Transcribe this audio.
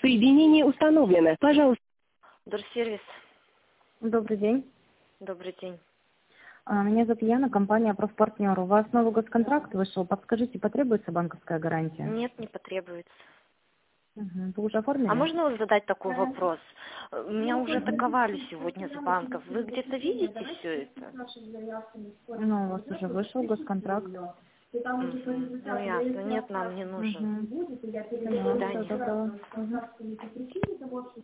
Соединение установлено. Пожалуйста. Дорсервис. Добрый день. Добрый день. Меня зовут Яна, компания «Профпартнер». У вас новый госконтракт вышел. Подскажите, потребуется банковская гарантия? Нет, не потребуется. Вы уже оформили? А можно вот задать такой вопрос? Меня уже атаковали сегодня с банков. Вы где-то видите все это? Ну, у вас уже вышел госконтракт. Ну ясно. Нет, нам не нужен. До свидания. Поняла, всё, доброго.